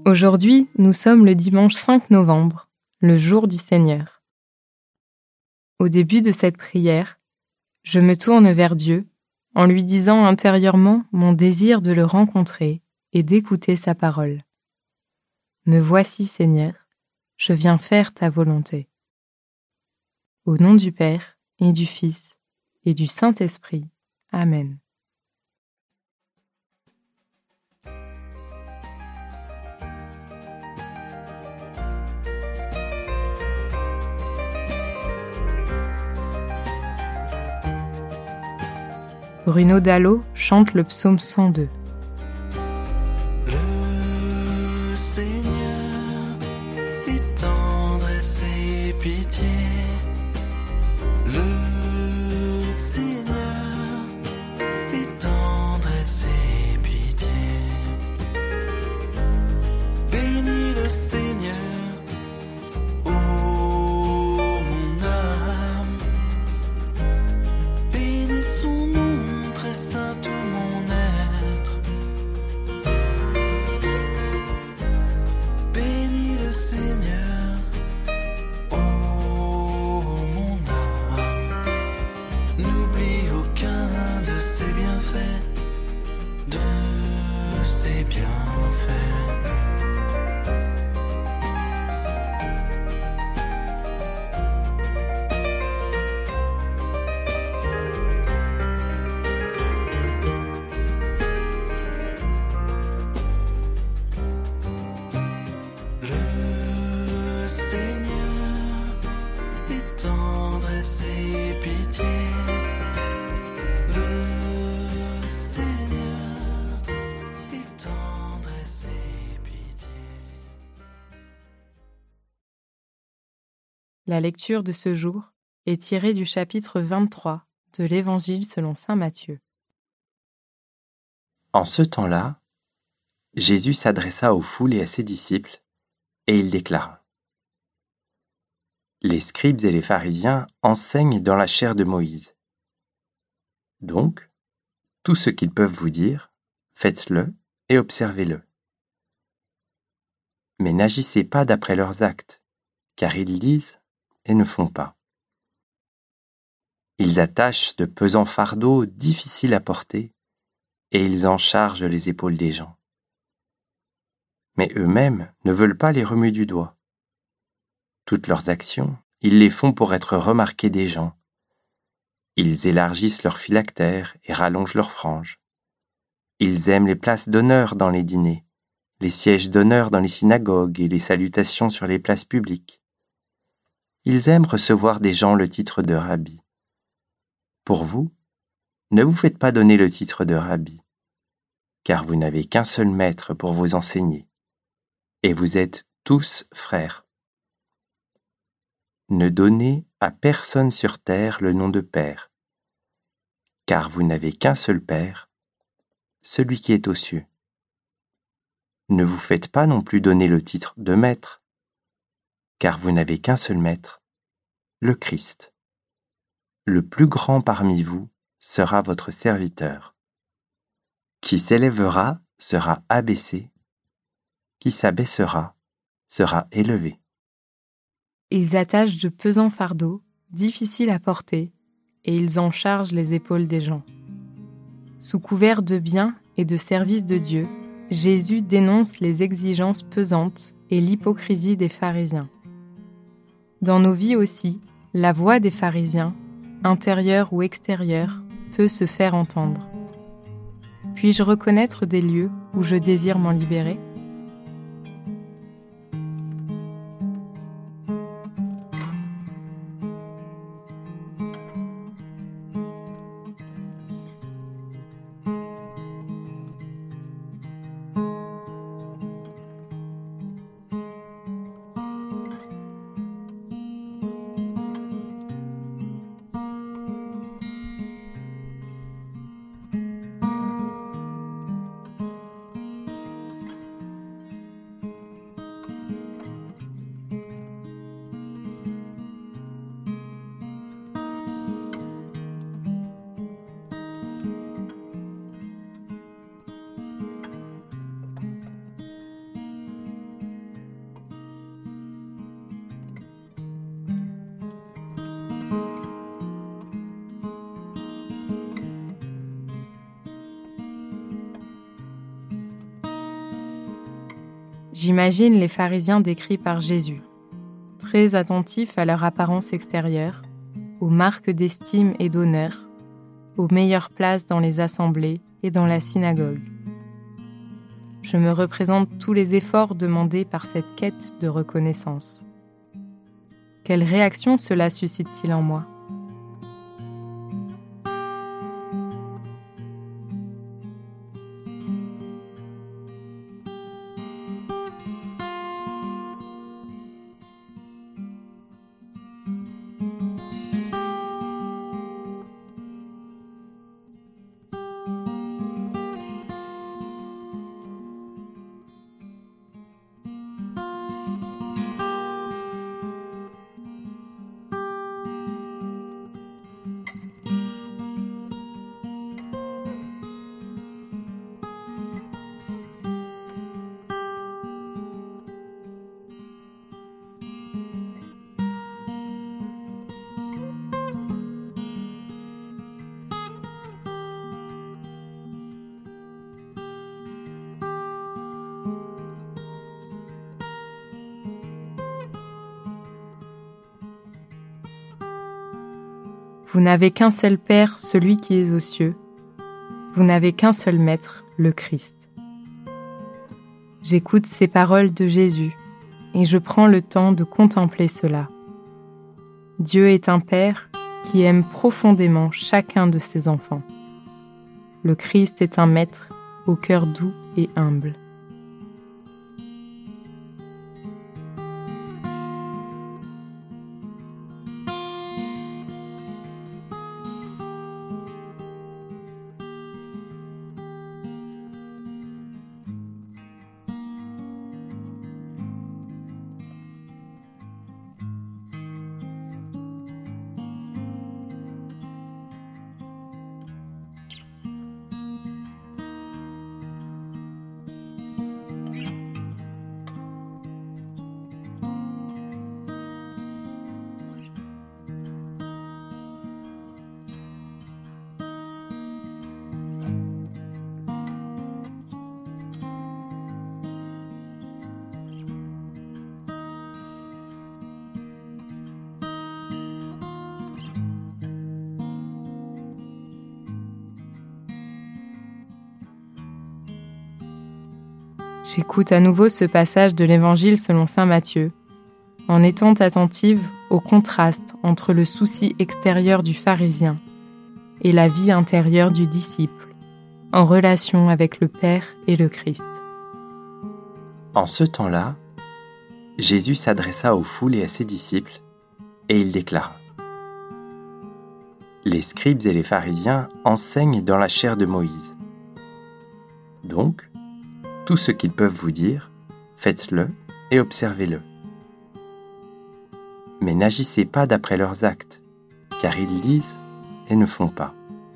Aujourd'hui, nous sommes le dimanche 5 novembre, le jour du Seigneur. Au début de cette prière, je me tourne vers Dieu en lui disant intérieurement mon désir de le rencontrer et d'écouter sa parole. Me voici, Seigneur, je viens faire ta volonté. Au nom du Père et du Fils et du Saint-Esprit. Amen. Bruno Dallot chante le psaume 102. Le Seigneur est tendresse et pitié. Le Seigneur est tendresse et pitié. Bénis le Seigneur, ô mon âme. Bénis son nom très saint, tout mon être. Bénis le Seigneur, ô mon âme. N'oublie aucun de ses bienfaits, de ses bienfaits. Le Seigneur est tendresse et pitié. Le Seigneur est tendresse et pitié. La lecture de ce jour est tirée du chapitre 23 de l'Évangile selon saint Matthieu. En ce temps-là, Jésus s'adressa aux foules et à ses disciples, et il déclara : Les scribes et les pharisiens enseignent dans la chair de Moïse. Donc, tout ce qu'ils peuvent vous dire, faites-le et observez-le. Mais n'agissez pas d'après leurs actes, car ils lisent et ne font pas. Ils attachent de pesants fardeaux difficiles à porter, et ils en chargent les épaules des gens. Mais eux-mêmes ne veulent pas les remuer du doigt. Toutes leurs actions, ils les font pour être remarqués des gens. Ils élargissent leurs phylactères et rallongent leurs franges. Ils aiment les places d'honneur dans les dîners, les sièges d'honneur dans les synagogues et les salutations sur les places publiques. Ils aiment recevoir des gens le titre de rabbi. Pour vous, ne vous faites pas donner le titre de rabbi, car vous n'avez qu'un seul maître pour vous enseigner, et vous êtes tous frères. Ne donnez à personne sur terre le nom de Père, car vous n'avez qu'un seul Père, celui qui est aux cieux. Ne vous faites pas non plus donner le titre de Maître, car vous n'avez qu'un seul Maître, le Christ. Le plus grand parmi vous sera votre serviteur. Qui s'élèvera sera abaissé, qui s'abaissera sera élevé. Ils attachent de pesants fardeaux, difficiles à porter, et ils en chargent les épaules des gens. Sous couvert de bien et de service de Dieu, Jésus dénonce les exigences pesantes et l'hypocrisie des pharisiens. Dans nos vies aussi, la voix des pharisiens, intérieure ou extérieure, peut se faire entendre. Puis-je reconnaître des lieux où je désire m'en libérer ? J'imagine les pharisiens décrits par Jésus, très attentifs à leur apparence extérieure, aux marques d'estime et d'honneur, aux meilleures places dans les assemblées et dans la synagogue. Je me représente tous les efforts demandés par cette quête de reconnaissance. Quelle réaction cela suscite-t-il en moi ? Vous n'avez qu'un seul Père, celui qui est aux cieux. Vous n'avez qu'un seul Maître, le Christ. J'écoute ces paroles de Jésus et je prends le temps de contempler cela. Dieu est un Père qui aime profondément chacun de ses enfants. Le Christ est un Maître au cœur doux et humble. J'écoute à nouveau ce passage de l'Évangile selon saint Matthieu, en étant attentive au contraste entre le souci extérieur du pharisien et la vie intérieure du disciple, en relation avec le Père et le Christ. En ce temps-là, Jésus s'adressa aux foules et à ses disciples, et il déclara : « Les scribes et les pharisiens enseignent dans la chair de Moïse. Donc, tout ce qu'ils peuvent vous dire, faites-le et observez-le. Mais n'agissez pas d'après leurs actes, car ils lisent et ne font pas.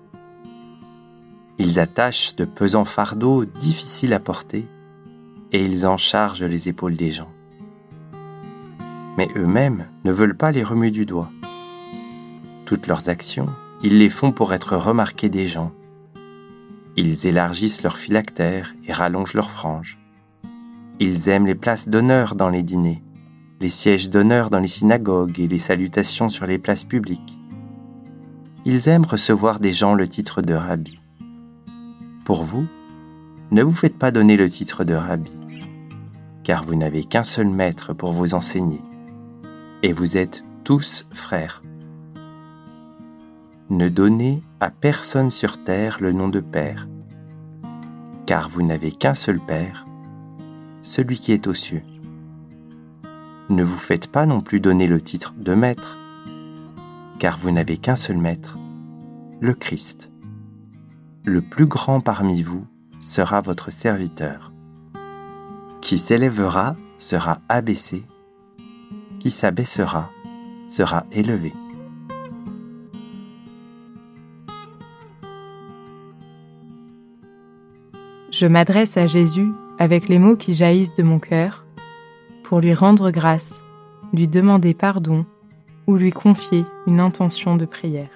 Ils attachent de pesants fardeaux difficiles à porter, et ils en chargent les épaules des gens. Mais eux-mêmes ne veulent pas les remuer du doigt. Toutes leurs actions, ils les font pour être remarqués des gens. Ils élargissent leurs phylactères et rallongent leurs franges. Ils aiment les places d'honneur dans les dîners, les sièges d'honneur dans les synagogues et les salutations sur les places publiques. Ils aiment recevoir des gens le titre de rabbi. Pour vous, ne vous faites pas donner le titre de rabbi, car vous n'avez qu'un seul maître pour vous enseigner, et vous êtes tous frères. Ne donnez à personne sur terre le nom de Père, car vous n'avez qu'un seul Père, celui qui est aux cieux. Ne vous faites pas non plus donner le titre de Maître, car vous n'avez qu'un seul Maître, le Christ. Le plus grand parmi vous sera votre serviteur. Qui s'élèvera sera abaissé, qui s'abaissera sera élevé. » Je m'adresse à Jésus avec les mots qui jaillissent de mon cœur pour lui rendre grâce, lui demander pardon ou lui confier une intention de prière.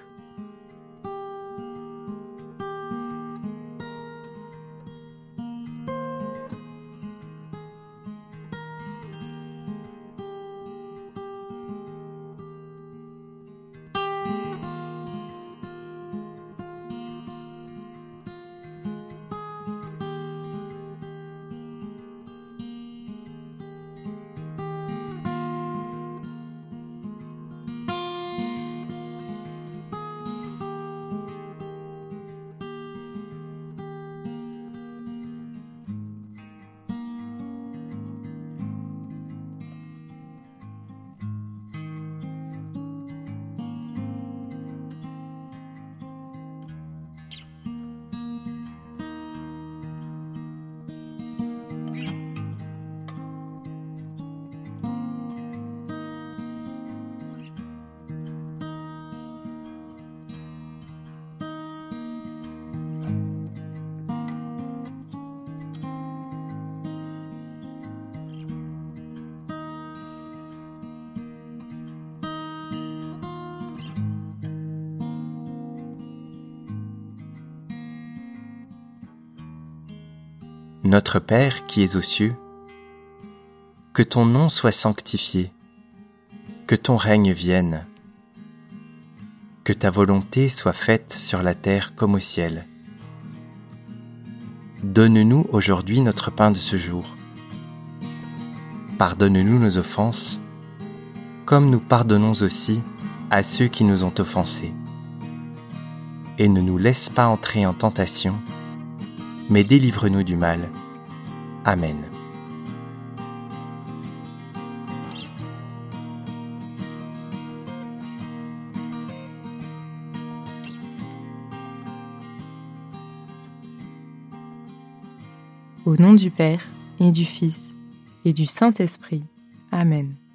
Notre Père qui es aux cieux, que ton nom soit sanctifié, que ton règne vienne, que ta volonté soit faite sur la terre comme au ciel. Donne-nous aujourd'hui notre pain de ce jour. Pardonne-nous nos offenses, comme nous pardonnons aussi à ceux qui nous ont offensés. Et ne nous laisse pas entrer en tentation, mais délivre-nous du mal. Amen. Au nom du Père, et du Fils, et du Saint-Esprit. Amen.